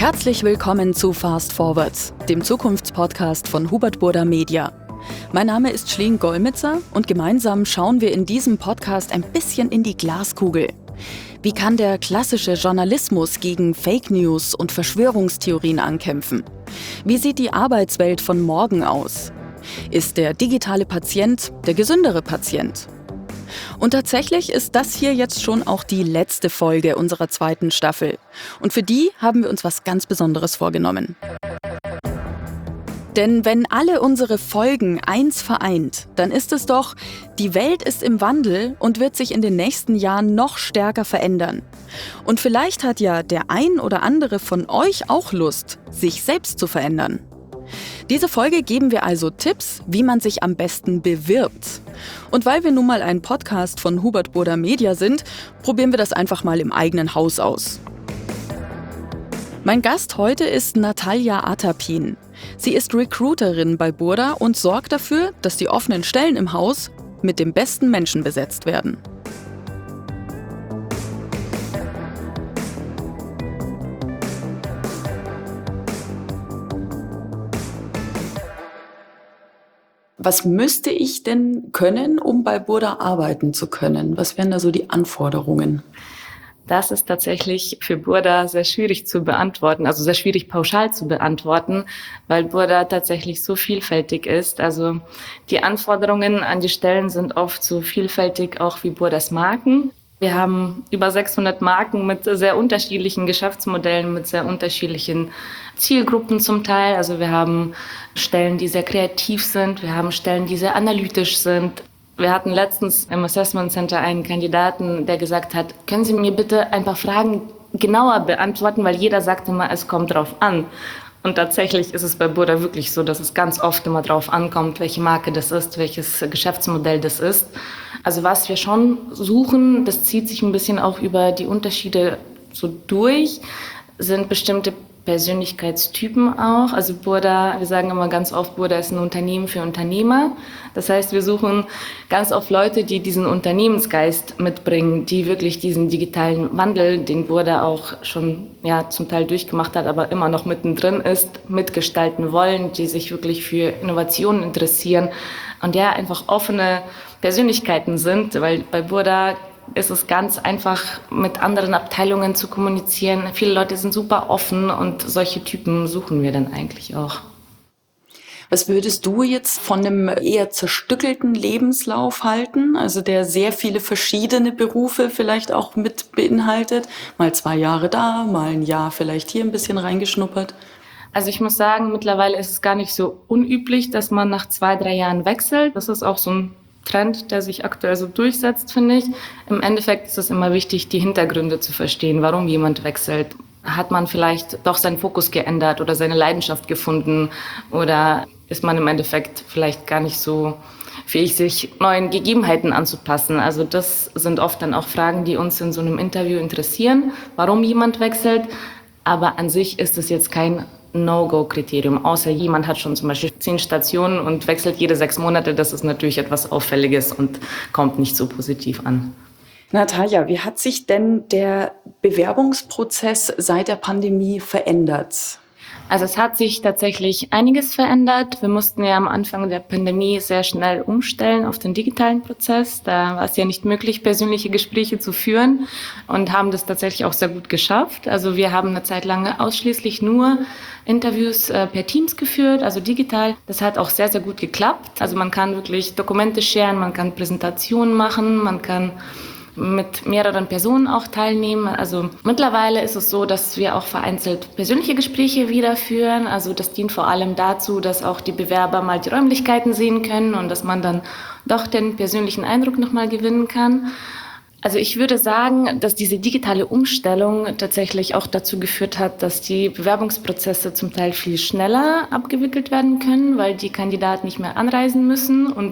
Herzlich willkommen zu Fast Forward, dem Zukunftspodcast von Hubert Burda Media. Mein Name ist Schleen Golmitzer und gemeinsam schauen wir in diesem Podcast ein bisschen in die Glaskugel. Wie kann der klassische Journalismus gegen Fake News und Verschwörungstheorien ankämpfen? Wie sieht die Arbeitswelt von morgen aus? Ist der digitale Patient der gesündere Patient? Und tatsächlich ist das hier jetzt schon auch die letzte Folge unserer zweiten Staffel. Und für die haben wir uns was ganz Besonderes vorgenommen. Denn wenn alle unsere Folgen eins vereint, dann ist es doch, die Welt ist im Wandel und wird sich in den nächsten Jahren noch stärker verändern. Und vielleicht hat ja der ein oder andere von euch auch Lust, sich selbst zu verändern. Diese Folge geben wir also Tipps, wie man sich am besten bewirbt. Und weil wir nun mal ein Podcast von Hubert Burda Media sind, probieren wir das einfach mal im eigenen Haus aus. Mein Gast heute ist Natalja Atapin. Sie ist Recruiterin bei Burda und sorgt dafür, dass die offenen Stellen im Haus mit dem besten Menschen besetzt werden. Was müsste ich denn können, um bei Burda arbeiten zu können? Was wären da so die Anforderungen? Das ist tatsächlich für Burda sehr schwierig zu beantworten, also sehr schwierig pauschal zu beantworten, weil Burda tatsächlich so vielfältig ist. Also die Anforderungen an die Stellen sind oft so vielfältig auch wie Burdas Marken. Wir haben über 600 Marken mit sehr unterschiedlichen Geschäftsmodellen, mit sehr unterschiedlichen Zielgruppen zum Teil. Also wir haben Stellen, die sehr kreativ sind, wir haben Stellen, die sehr analytisch sind. Wir hatten letztens im Assessment Center einen Kandidaten, der gesagt hat, können Sie mir bitte ein paar Fragen genauer beantworten, weil jeder sagt immer, es kommt drauf an. Und tatsächlich ist es bei Burda wirklich so, dass es ganz oft immer drauf ankommt, welche Marke das ist, welches Geschäftsmodell das ist. Also was wir schon suchen, das zieht sich ein bisschen auch über die Unterschiede so durch, sind bestimmte Persönlichkeitstypen auch. Also Burda, wir sagen immer ganz oft, Burda ist ein Unternehmen für Unternehmer. Das heißt, wir suchen ganz oft Leute, die diesen Unternehmensgeist mitbringen, die wirklich diesen digitalen Wandel, den Burda auch schon zum Teil durchgemacht hat, aber immer noch mittendrin ist, mitgestalten wollen, die sich wirklich für Innovationen interessieren und einfach offene Persönlichkeiten sind, weil bei Burda ist es ganz einfach, mit anderen Abteilungen zu kommunizieren. Viele Leute sind super offen und solche Typen suchen wir dann eigentlich auch. Was würdest du jetzt von einem eher zerstückelten Lebenslauf halten, also der sehr viele verschiedene Berufe vielleicht auch mit beinhaltet? Mal 2 Jahre da, mal ein Jahr vielleicht hier ein bisschen reingeschnuppert. Also ich muss sagen, mittlerweile ist es gar nicht so unüblich, dass man nach 2, 3 Jahren wechselt. Das ist auch so ein Trend, der sich aktuell so durchsetzt, finde ich. Im Endeffekt ist es immer wichtig, die Hintergründe zu verstehen, warum jemand wechselt. Hat man vielleicht doch seinen Fokus geändert oder seine Leidenschaft gefunden oder ist man im Endeffekt vielleicht gar nicht so fähig, sich neuen Gegebenheiten anzupassen. Also das sind oft dann auch Fragen, die uns in so einem Interview interessieren, warum jemand wechselt. Aber an sich ist es jetzt kein No-Go-Kriterium, außer jemand hat schon zum Beispiel 10 Stationen und wechselt jede 6 Monate. Das ist natürlich etwas Auffälliges und kommt nicht so positiv an. Natalja, wie hat sich denn der Bewerbungsprozess seit der Pandemie verändert? Also es hat sich tatsächlich einiges verändert. Wir mussten ja am Anfang der Pandemie sehr schnell umstellen auf den digitalen Prozess. Da war es ja nicht möglich, persönliche Gespräche zu führen und haben das tatsächlich auch sehr gut geschafft. Also wir haben eine Zeit lang ausschließlich nur Interviews per Teams geführt, also digital. Das hat auch sehr, sehr gut geklappt. Also man kann wirklich Dokumente sharen, man kann Präsentationen machen, man kann mit mehreren Personen auch teilnehmen. Also mittlerweile ist es so, dass wir auch vereinzelt persönliche Gespräche wieder führen. Also das dient vor allem dazu, dass auch die Bewerber mal die Räumlichkeiten sehen können und dass man dann doch den persönlichen Eindruck nochmal gewinnen kann. Also ich würde sagen, dass diese digitale Umstellung tatsächlich auch dazu geführt hat, dass die Bewerbungsprozesse zum Teil viel schneller abgewickelt werden können, weil die Kandidaten nicht mehr anreisen müssen und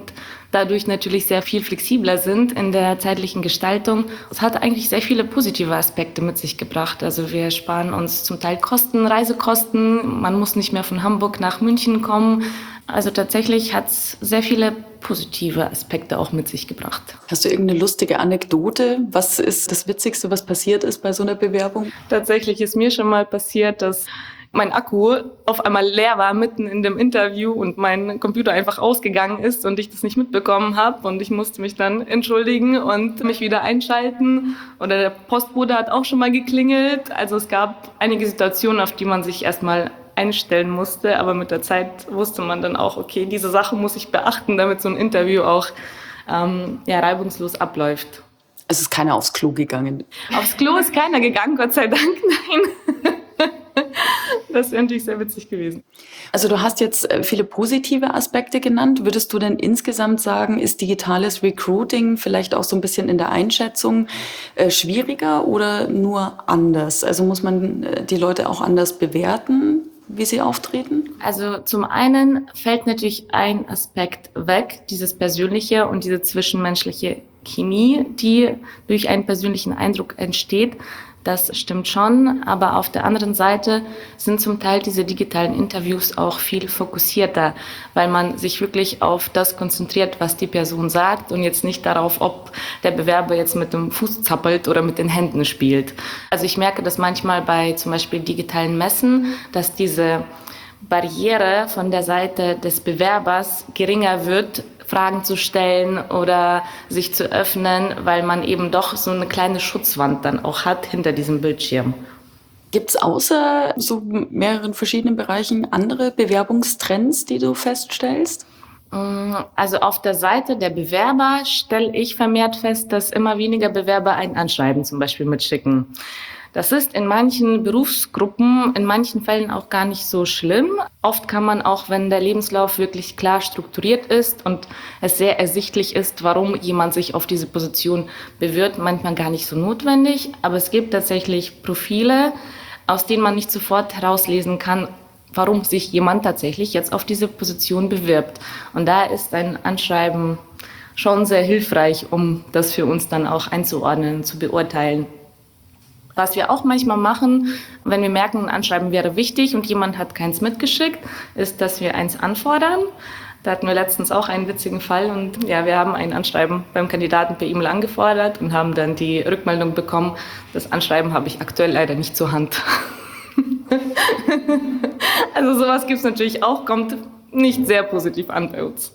dadurch natürlich sehr viel flexibler sind in der zeitlichen Gestaltung. Es hat eigentlich sehr viele positive Aspekte mit sich gebracht. Also wir sparen uns zum Teil Kosten, Reisekosten. Man muss nicht mehr von Hamburg nach München kommen. Also tatsächlich hat es sehr viele positive Aspekte auch mit sich gebracht. Hast du irgendeine lustige Anekdote? Was ist das Witzigste, was passiert ist bei so einer Bewerbung? Tatsächlich ist mir schon mal passiert, dass mein Akku auf einmal leer war mitten in dem Interview und mein Computer einfach ausgegangen ist und ich das nicht mitbekommen habe. Und ich musste mich dann entschuldigen und mich wieder einschalten. Oder der Postbote hat auch schon mal geklingelt. Also es gab einige Situationen, auf die man sich erstmal einstellen musste. Aber mit der Zeit wusste man dann auch, okay, diese Sache muss ich beachten, damit so ein Interview auch reibungslos abläuft. Es ist keiner aufs Klo gegangen. Aufs Klo ist keiner gegangen, Gott sei Dank, nein. Das wäre natürlich sehr witzig gewesen. Also du hast jetzt viele positive Aspekte genannt. Würdest du denn insgesamt sagen, ist digitales Recruiting vielleicht auch so ein bisschen in der Einschätzung schwieriger oder nur anders? Also muss man die Leute auch anders bewerten, wie sie auftreten? Also zum einen fällt natürlich ein Aspekt weg, dieses Persönliche und diese zwischenmenschliche Chemie, die durch einen persönlichen Eindruck entsteht. Das stimmt schon, aber auf der anderen Seite sind zum Teil diese digitalen Interviews auch viel fokussierter, weil man sich wirklich auf das konzentriert, was die Person sagt und jetzt nicht darauf, ob der Bewerber jetzt mit dem Fuß zappelt oder mit den Händen spielt. Also ich merke das manchmal bei zum Beispiel digitalen Messen, dass diese Barriere von der Seite des Bewerbers geringer wird, Fragen zu stellen oder sich zu öffnen, weil man eben doch so eine kleine Schutzwand dann auch hat hinter diesem Bildschirm. Gibt es außer so mehreren verschiedenen Bereichen andere Bewerbungstrends, die du feststellst? Also auf der Seite der Bewerber stelle ich vermehrt fest, dass immer weniger Bewerber ein Anschreiben zum Beispiel mitschicken. Das ist in manchen Berufsgruppen, in manchen Fällen auch gar nicht so schlimm. Oft kann man auch, wenn der Lebenslauf wirklich klar strukturiert ist und es sehr ersichtlich ist, warum jemand sich auf diese Position bewirbt, manchmal gar nicht so notwendig. Aber es gibt tatsächlich Profile, aus denen man nicht sofort herauslesen kann, warum sich jemand tatsächlich jetzt auf diese Position bewirbt. Und da ist ein Anschreiben schon sehr hilfreich, um das für uns dann auch einzuordnen, zu beurteilen. Was wir auch manchmal machen, wenn wir merken, ein Anschreiben wäre wichtig und jemand hat keins mitgeschickt, ist, dass wir eins anfordern. Da hatten wir letztens auch einen witzigen Fall und ja, wir haben ein Anschreiben beim Kandidaten per E-Mail angefordert und haben dann die Rückmeldung bekommen, das Anschreiben habe ich aktuell leider nicht zur Hand. Also sowas gibt es natürlich auch, kommt nicht sehr positiv an bei uns.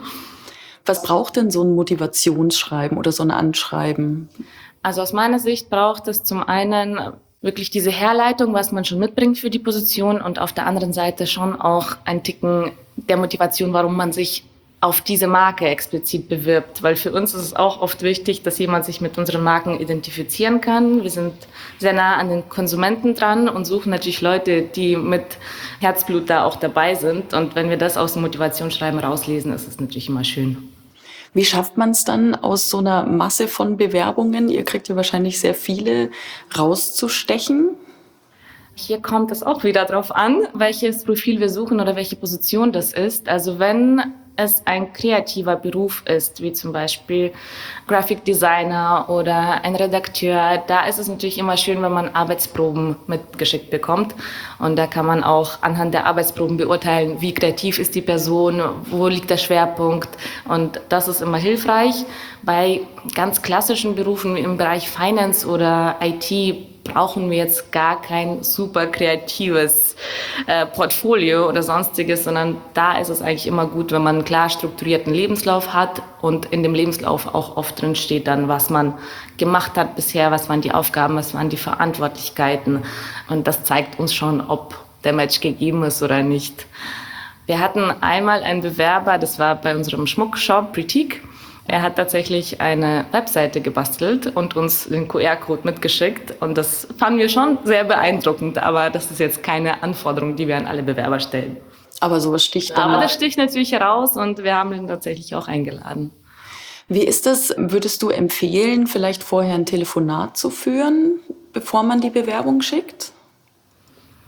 Was braucht denn so ein Motivationsschreiben oder so ein Anschreiben? Also aus meiner Sicht braucht es zum einen wirklich diese Herleitung, was man schon mitbringt für die Position und auf der anderen Seite schon auch ein Ticken der Motivation, warum man sich auf diese Marke explizit bewirbt. Weil für uns ist es auch oft wichtig, dass jemand sich mit unseren Marken identifizieren kann. Wir sind sehr nah an den Konsumenten dran und suchen natürlich Leute, die mit Herzblut da auch dabei sind. Und wenn wir das aus dem Motivationsschreiben rauslesen, ist es natürlich immer schön. Wie schafft man es dann, aus so einer Masse von Bewerbungen, ihr kriegt ja wahrscheinlich sehr viele, rauszustechen? Hier kommt es auch wieder drauf an, welches Profil wir suchen oder welche Position das ist. Also wenn es ein kreativer Beruf ist, wie zum Beispiel Graphic Designer oder ein Redakteur, da ist es natürlich immer schön, wenn man Arbeitsproben mitgeschickt bekommt. Und da kann man auch anhand der Arbeitsproben beurteilen, wie kreativ ist die Person, wo liegt der Schwerpunkt. Und das ist immer hilfreich. Bei ganz klassischen Berufen im Bereich Finance oder IT brauchen wir jetzt gar kein super kreatives Portfolio oder sonstiges, sondern da ist es eigentlich immer gut, wenn man einen klar strukturierten Lebenslauf hat und in dem Lebenslauf auch oft drin steht dann, was man gemacht hat bisher, was waren die Aufgaben, was waren die Verantwortlichkeiten und das zeigt uns schon, ob der Match gegeben ist oder nicht. Wir hatten einmal einen Bewerber, das war bei unserem Schmuckshop Britique. Er hat tatsächlich eine Webseite gebastelt und uns den QR-Code mitgeschickt. Und das fanden wir schon sehr beeindruckend. Aber das ist jetzt keine Anforderung, die wir an alle Bewerber stellen. Aber sowas sticht dann. Aber das sticht natürlich heraus und wir haben ihn tatsächlich auch eingeladen. Wie ist das? Würdest du empfehlen, vielleicht vorher ein Telefonat zu führen, bevor man die Bewerbung schickt?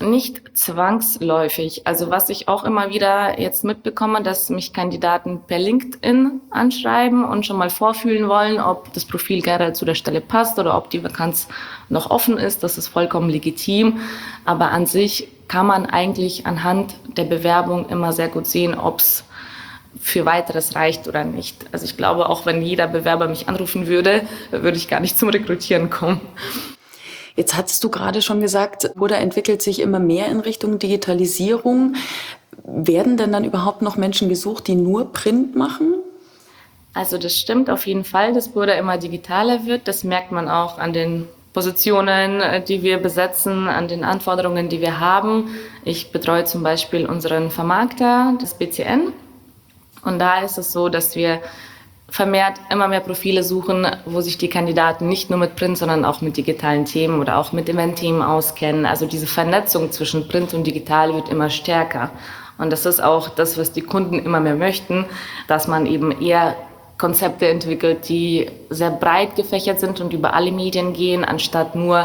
Nicht zwangsläufig. Also was ich auch immer wieder jetzt mitbekomme, dass mich Kandidaten per LinkedIn anschreiben und schon mal vorfühlen wollen, ob das Profil generell zu der Stelle passt oder ob die Vakanz noch offen ist. Das ist vollkommen legitim. Aber an sich kann man eigentlich anhand der Bewerbung immer sehr gut sehen, ob es für Weiteres reicht oder nicht. Also ich glaube, auch wenn jeder Bewerber mich anrufen würde, würde ich gar nicht zum Rekrutieren kommen. Jetzt hattest du gerade schon gesagt, Burda entwickelt sich immer mehr in Richtung Digitalisierung. Werden denn dann überhaupt noch Menschen gesucht, die nur Print machen? Also das stimmt auf jeden Fall, dass Burda immer digitaler wird. Das merkt man auch an den Positionen, die wir besetzen, an den Anforderungen, die wir haben. Ich betreue zum Beispiel unseren Vermarkter, das BCN. Und da ist es so, dass wir vermehrt immer mehr Profile suchen, wo sich die Kandidaten nicht nur mit Print, sondern auch mit digitalen Themen oder auch mit Event-Themen auskennen. Also diese Vernetzung zwischen Print und Digital wird immer stärker. Und das ist auch das, was die Kunden immer mehr möchten, dass man eben eher Konzepte entwickelt, die sehr breit gefächert sind und über alle Medien gehen, anstatt nur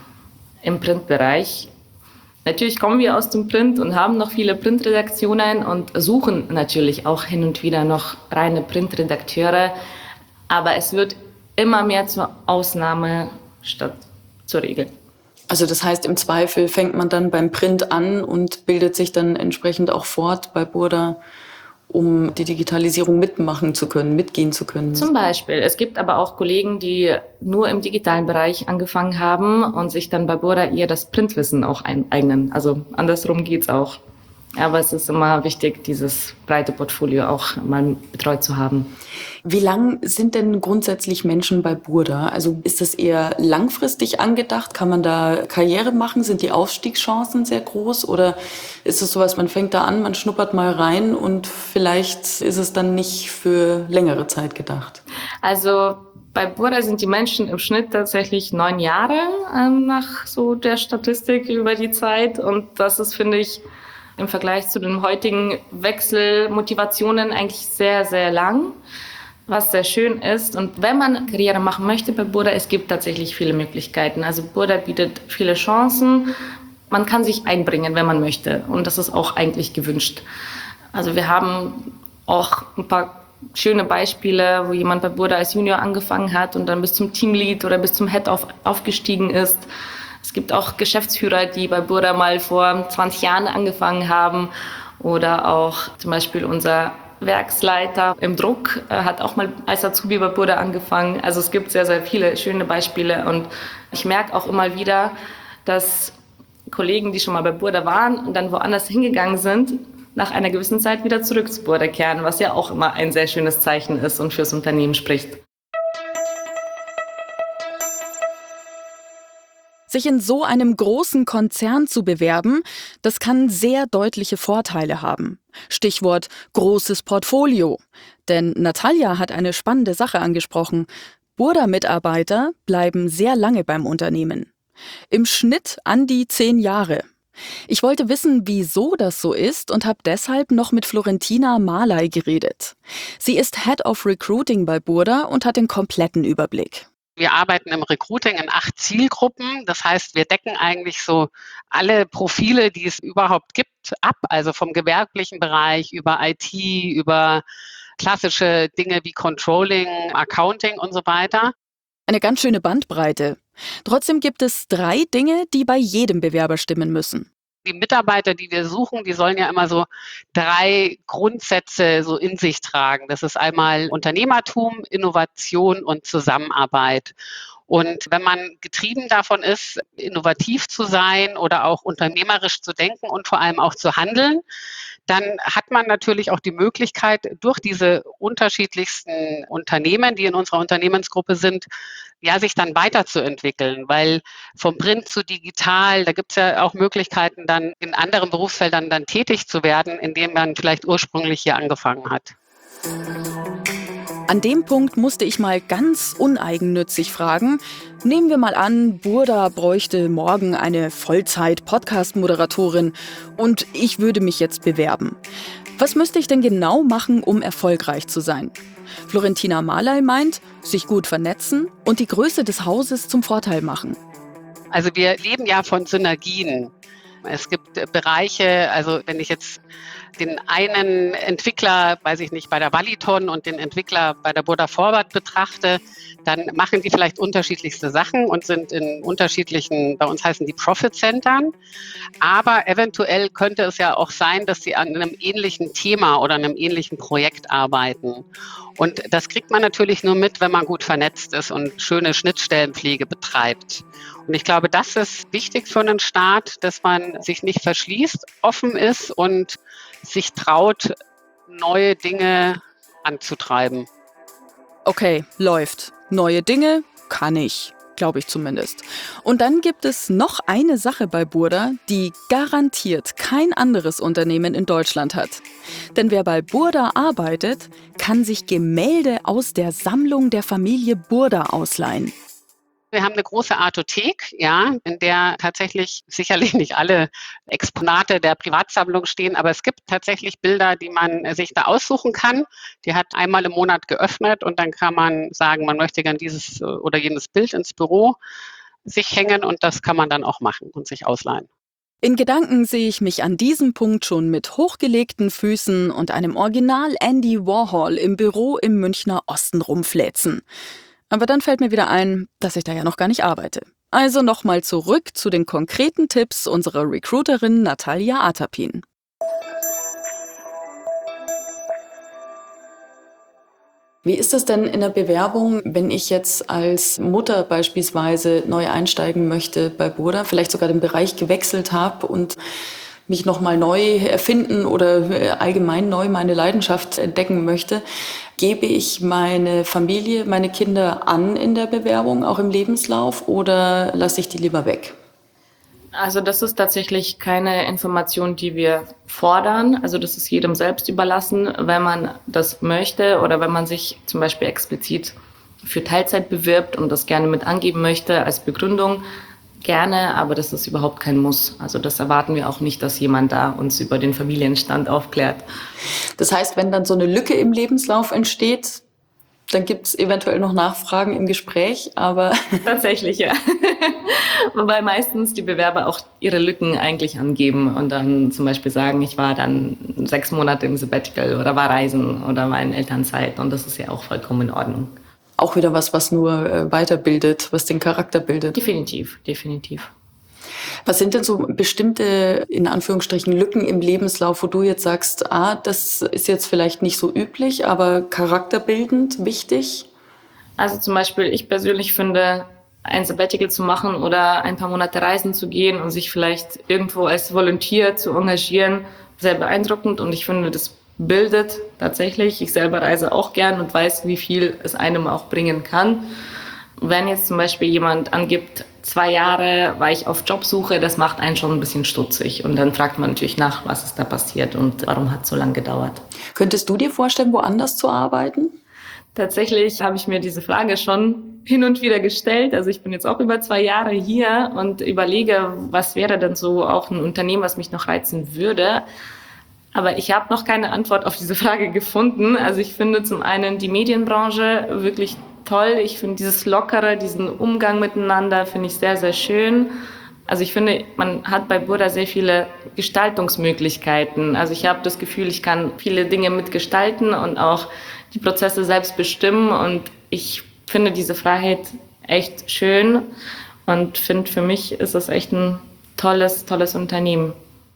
im Printbereich. Natürlich kommen wir aus dem Print und haben noch viele Printredaktionen und suchen natürlich auch hin und wieder noch reine Printredakteure. Aber es wird immer mehr zur Ausnahme statt zur Regel. Also das heißt, im Zweifel fängt man dann beim Print an und bildet sich dann entsprechend auch fort bei Burda, um die Digitalisierung mitmachen zu können, mitgehen zu können. Zum Beispiel. Es gibt aber auch Kollegen, die nur im digitalen Bereich angefangen haben und sich dann bei Burda eher das Printwissen auch eignen. Also andersrum geht's auch. Aber es ist immer wichtig, dieses breite Portfolio auch mal betreut zu haben. Wie lang sind denn grundsätzlich Menschen bei Burda? Also ist das eher langfristig angedacht? Kann man da Karriere machen? Sind die Aufstiegschancen sehr groß? Oder ist es sowas, man fängt da an, man schnuppert mal rein und vielleicht ist es dann nicht für längere Zeit gedacht? Also bei Burda sind die Menschen im Schnitt tatsächlich 9 Jahre nach so der Statistik über die Zeit. Und das ist, finde ich, im Vergleich zu den heutigen Wechselmotivationen eigentlich sehr, sehr lang, was sehr schön ist. Und wenn man Karriere machen möchte bei Burda, es gibt tatsächlich viele Möglichkeiten. Also Burda bietet viele Chancen. Man kann sich einbringen, wenn man möchte. Und das ist auch eigentlich gewünscht. Also wir haben auch ein paar schöne Beispiele, wo jemand bei Burda als Junior angefangen hat und dann bis zum Teamlead oder bis zum Head aufgestiegen ist. Es gibt auch Geschäftsführer, die bei Burda mal vor 20 Jahren angefangen haben. Oder auch zum Beispiel unser Werksleiter im Druck hat auch mal als Azubi bei Burda angefangen. Also es gibt sehr, sehr viele schöne Beispiele. Und ich merke auch immer wieder, dass Kollegen, die schon mal bei Burda waren und dann woanders hingegangen sind, nach einer gewissen Zeit wieder zurück zu Burda kehren, was ja auch immer ein sehr schönes Zeichen ist und fürs Unternehmen spricht. Sich in so einem großen Konzern zu bewerben, das kann sehr deutliche Vorteile haben. Stichwort großes Portfolio. Denn Natalia hat eine spannende Sache angesprochen. Burda-Mitarbeiter bleiben sehr lange beim Unternehmen. Im Schnitt an die 10 Jahre. Ich wollte wissen, wieso das so ist und habe deshalb noch mit Florentina Malay geredet. Sie ist Head of Recruiting bei Burda und hat den kompletten Überblick. Wir arbeiten im Recruiting in 8 Zielgruppen. Das heißt, wir decken eigentlich so alle Profile, die es überhaupt gibt, ab. Also vom gewerblichen Bereich über IT, über klassische Dinge wie Controlling, Accounting und so weiter. Eine ganz schöne Bandbreite. Trotzdem gibt es 3 Dinge, die bei jedem Bewerber stimmen müssen. Die Mitarbeiter, die wir suchen, die sollen ja immer so 3 Grundsätze so in sich tragen. Das ist einmal Unternehmertum, Innovation und Zusammenarbeit. Und wenn man getrieben davon ist, innovativ zu sein oder auch unternehmerisch zu denken und vor allem auch zu handeln, dann hat man natürlich auch die Möglichkeit, durch diese unterschiedlichsten Unternehmen, die in unserer Unternehmensgruppe sind, ja, sich dann weiterzuentwickeln, weil vom Print zu digital, da gibt es ja auch Möglichkeiten, dann in anderen Berufsfeldern dann tätig zu werden, indem man vielleicht ursprünglich hier angefangen hat. An dem Punkt musste ich mal ganz uneigennützig fragen. Nehmen wir mal an, Burda bräuchte morgen eine Vollzeit-Podcast-Moderatorin und ich würde mich jetzt bewerben. Was müsste ich denn genau machen, um erfolgreich zu sein? Florentina Malay meint, sich gut vernetzen und die Größe des Hauses zum Vorteil machen. Also wir leben ja von Synergien. Es gibt Bereiche, also wenn ich jetzt den einen Entwickler, weiß ich nicht, bei der Valiton und den Entwickler bei der Burda Forward betrachte, dann machen die vielleicht unterschiedlichste Sachen und sind in unterschiedlichen, bei uns heißen die Profit-Centern. Aber eventuell könnte es ja auch sein, dass sie an einem ähnlichen Thema oder einem ähnlichen Projekt arbeiten. Und das kriegt man natürlich nur mit, wenn man gut vernetzt ist und schöne Schnittstellenpflege betreibt. Und ich glaube, das ist wichtig für einen Staat, dass man sich nicht verschließt, offen ist und sich traut, neue Dinge anzutreiben. Okay, läuft. Neue Dinge kann ich, glaube ich zumindest. Und dann gibt es noch eine Sache bei Burda, die garantiert kein anderes Unternehmen in Deutschland hat. Denn wer bei Burda arbeitet, kann sich Gemälde aus der Sammlung der Familie Burda ausleihen. Wir haben eine große Artothek, ja, in der tatsächlich sicherlich nicht alle Exponate der Privatsammlung stehen, aber es gibt tatsächlich Bilder, die man sich da aussuchen kann. Die hat einmal im Monat geöffnet und dann kann man sagen, man möchte gern dieses oder jenes Bild ins Büro sich hängen und das kann man dann auch machen und sich ausleihen. In Gedanken sehe ich mich an diesem Punkt schon mit hochgelegten Füßen und einem Original Andy Warhol im Büro im Münchner Osten rumfläzen. Aber dann fällt mir wieder ein, dass ich da ja noch gar nicht arbeite. Also nochmal zurück zu den konkreten Tipps unserer Recruiterin Natalia Atapin. Wie ist das denn in der Bewerbung, wenn ich jetzt als Mutter beispielsweise neu einsteigen möchte bei Burda, vielleicht sogar den Bereich gewechselt habe und mich nochmal neu erfinden oder allgemein neu meine Leidenschaft entdecken möchte? Gebe ich meine Familie, meine Kinder an in der Bewerbung, auch im Lebenslauf, oder lasse ich die lieber weg? Also das ist tatsächlich keine Information, die wir fordern. Also das ist jedem selbst überlassen, wenn man das möchte oder wenn man sich zum Beispiel explizit für Teilzeit bewirbt und das gerne mit angeben möchte als Begründung. Gerne, aber das ist überhaupt kein Muss. Also das erwarten wir auch nicht, dass jemand da uns über den Familienstand aufklärt. Das heißt, wenn dann so eine Lücke im Lebenslauf entsteht, dann gibt es eventuell noch Nachfragen im Gespräch, aber... Tatsächlich, ja. Wobei meistens die Bewerber auch ihre Lücken eigentlich angeben und dann zum Beispiel sagen, ich war dann 6 Monate im Sabbatical oder war reisen oder war in Elternzeit und das ist ja auch vollkommen in Ordnung. Auch wieder was nur weiterbildet, was den Charakter bildet. Definitiv. Was sind denn so bestimmte, in Anführungsstrichen, Lücken im Lebenslauf, wo du jetzt sagst, das ist jetzt vielleicht nicht so üblich, aber charakterbildend wichtig? Also zum Beispiel, ich persönlich finde, ein Sabbatical zu machen oder ein paar Monate reisen zu gehen und sich vielleicht irgendwo als Volunteer zu engagieren, sehr beeindruckend und ich finde, das bildet tatsächlich. Ich selber reise auch gern und weiß, wie viel es einem auch bringen kann. Wenn jetzt zum Beispiel jemand angibt, 2 Jahre war ich auf Jobsuche, das macht einen schon ein bisschen stutzig. Und dann fragt man natürlich nach, was ist da passiert und warum hat es so lange gedauert. Könntest du dir vorstellen, woanders zu arbeiten? Tatsächlich habe ich mir diese Frage schon hin und wieder gestellt. Also ich bin jetzt auch über 2 Jahre hier und überlege, was wäre denn so auch ein Unternehmen, was mich noch reizen würde. Aber ich habe noch keine Antwort auf diese Frage gefunden. Also ich finde zum einen die Medienbranche wirklich toll. Ich finde dieses Lockere, diesen Umgang miteinander, finde ich sehr, sehr schön. Also ich finde, man hat bei Burda sehr viele Gestaltungsmöglichkeiten. Also ich habe das Gefühl, ich kann viele Dinge mitgestalten und auch die Prozesse selbst bestimmen. Und ich finde diese Freiheit echt schön und finde, für mich ist das echt ein tolles Unternehmen.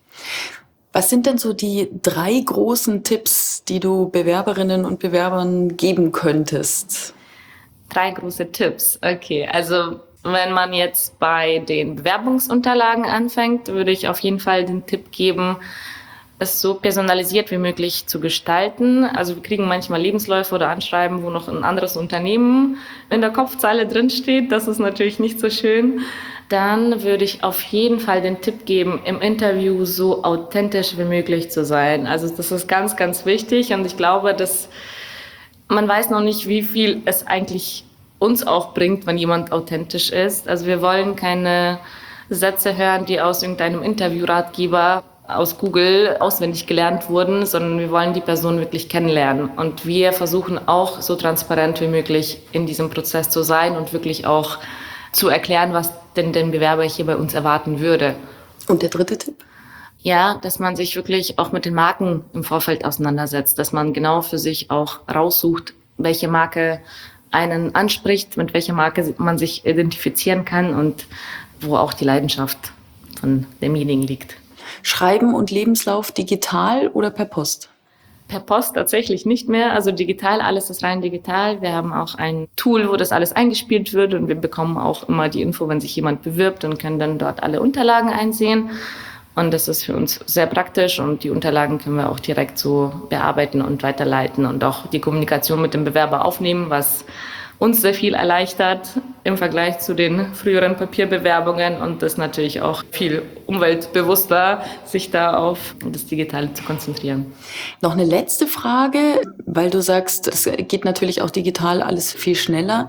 Was sind denn so die 3 großen Tipps, die du Bewerberinnen und Bewerbern geben könntest? 3 große Tipps. Okay, also wenn man jetzt bei den Bewerbungsunterlagen anfängt, würde ich auf jeden Fall den Tipp geben, es so personalisiert wie möglich zu gestalten. Also wir kriegen manchmal Lebensläufe oder Anschreiben, wo noch ein anderes Unternehmen in der Kopfzeile drinsteht. Das ist natürlich nicht so schön. Dann würde ich auf jeden Fall den Tipp geben, im Interview so authentisch wie möglich zu sein. Also das ist ganz, ganz wichtig und ich glaube, dass man weiß noch nicht, wie viel es eigentlich uns auch bringt, wenn jemand authentisch ist. Also wir wollen keine Sätze hören, die aus irgendeinem Interviewratgeber aus Google auswendig gelernt wurden, sondern wir wollen die Person wirklich kennenlernen. Und wir versuchen auch so transparent wie möglich in diesem Prozess zu sein und wirklich auch zu erklären, was denn den Bewerber hier bei uns erwarten würde. Und der dritte Tipp? Ja, dass man sich wirklich auch mit den Marken im Vorfeld auseinandersetzt, dass man genau für sich auch raussucht, welche Marke einen anspricht, mit welcher Marke man sich identifizieren kann und wo auch die Leidenschaft von demjenigen liegt. Schreiben und Lebenslauf digital oder per Post? Per Post tatsächlich nicht mehr, also digital, alles ist rein digital. Wir haben auch ein Tool, wo das alles eingespielt wird und wir bekommen auch immer die Info, wenn sich jemand bewirbt und können dann dort alle Unterlagen einsehen. Und das ist für uns sehr praktisch und die Unterlagen können wir auch direkt so bearbeiten und weiterleiten und auch die Kommunikation mit dem Bewerber aufnehmen, was uns sehr viel erleichtert im Vergleich zu den früheren Papierbewerbungen und das natürlich auch viel umweltbewusster, sich da auf das Digitale zu konzentrieren. Noch eine letzte Frage, weil du sagst, es geht natürlich auch digital alles viel schneller.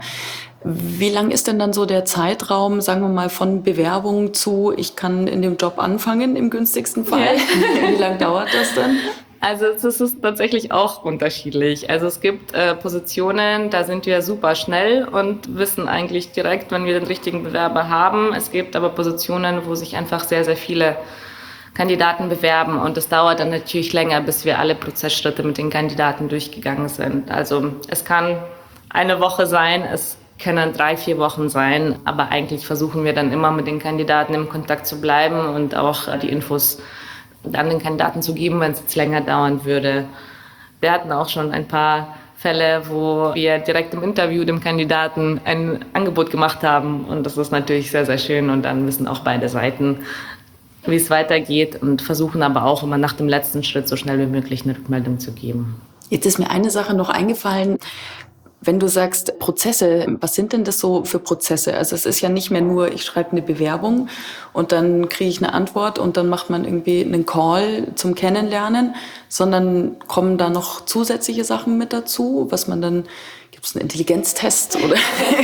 Wie lang ist denn dann so der Zeitraum, sagen wir mal, von Bewerbung zu, ich kann in dem Job anfangen, im günstigsten Fall? Ja. Wie lange dauert das dann? Also das ist tatsächlich auch unterschiedlich. Also es gibt Positionen, da sind wir super schnell und wissen eigentlich direkt, wenn wir den richtigen Bewerber haben. Es gibt aber Positionen, wo sich einfach sehr, sehr viele Kandidaten bewerben und es dauert dann natürlich länger, bis wir alle Prozessschritte mit den Kandidaten durchgegangen sind. Also es kann eine Woche sein, es können 3-4 Wochen sein, aber eigentlich versuchen wir dann immer mit den Kandidaten im Kontakt zu bleiben und auch die Infos dann den Kandidaten zu geben, wenn es jetzt länger dauern würde. Wir hatten auch schon ein paar Fälle, wo wir direkt im Interview dem Kandidaten ein Angebot gemacht haben und das ist natürlich sehr, sehr schön und dann wissen auch beide Seiten, wie es weitergeht und versuchen aber auch immer nach dem letzten Schritt so schnell wie möglich eine Rückmeldung zu geben. Jetzt ist mir eine Sache noch eingefallen. Wenn du sagst Prozesse, was sind denn das so für Prozesse? Also es ist ja nicht mehr nur, ich schreibe eine Bewerbung und dann kriege ich eine Antwort und dann macht man irgendwie einen Call zum Kennenlernen, sondern kommen da noch zusätzliche Sachen mit dazu, was man dann, gibt es einen Intelligenztest oder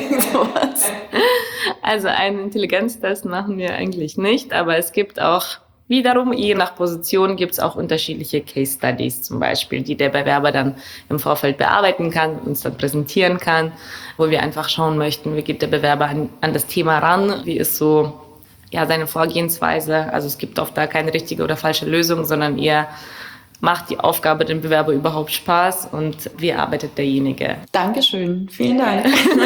sowas? Also einen Intelligenztest machen wir eigentlich nicht, aber es gibt auch wiederum, je nach Position gibt es auch unterschiedliche Case Studies zum Beispiel, die der Bewerber dann im Vorfeld bearbeiten kann, uns dann präsentieren kann, wo wir einfach schauen möchten, wie geht der Bewerber an das Thema ran, wie ist so ja seine Vorgehensweise. Also es gibt oft da keine richtige oder falsche Lösung, sondern eher macht die Aufgabe dem Bewerber überhaupt Spaß und wie arbeitet derjenige. Dankeschön, vielen Dank.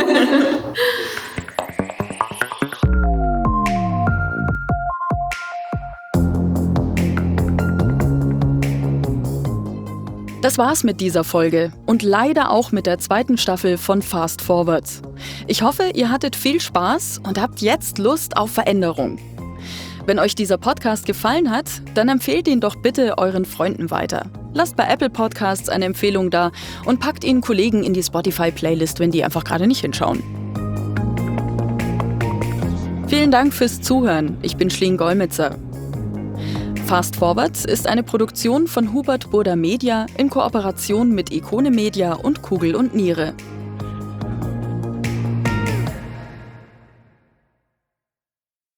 Das war's mit dieser Folge und leider auch mit der zweiten Staffel von Fast Forwards. Ich hoffe, ihr hattet viel Spaß und habt jetzt Lust auf Veränderung. Wenn euch dieser Podcast gefallen hat, dann empfehlt ihn doch bitte euren Freunden weiter. Lasst bei Apple Podcasts eine Empfehlung da und packt ihn Kollegen in die Spotify-Playlist, wenn die einfach gerade nicht hinschauen. Vielen Dank fürs Zuhören. Ich bin Schleen Golmitzer. Fast Forwards ist eine Produktion von Hubert Burda Media in Kooperation mit Ikone Media und Kugel und Niere.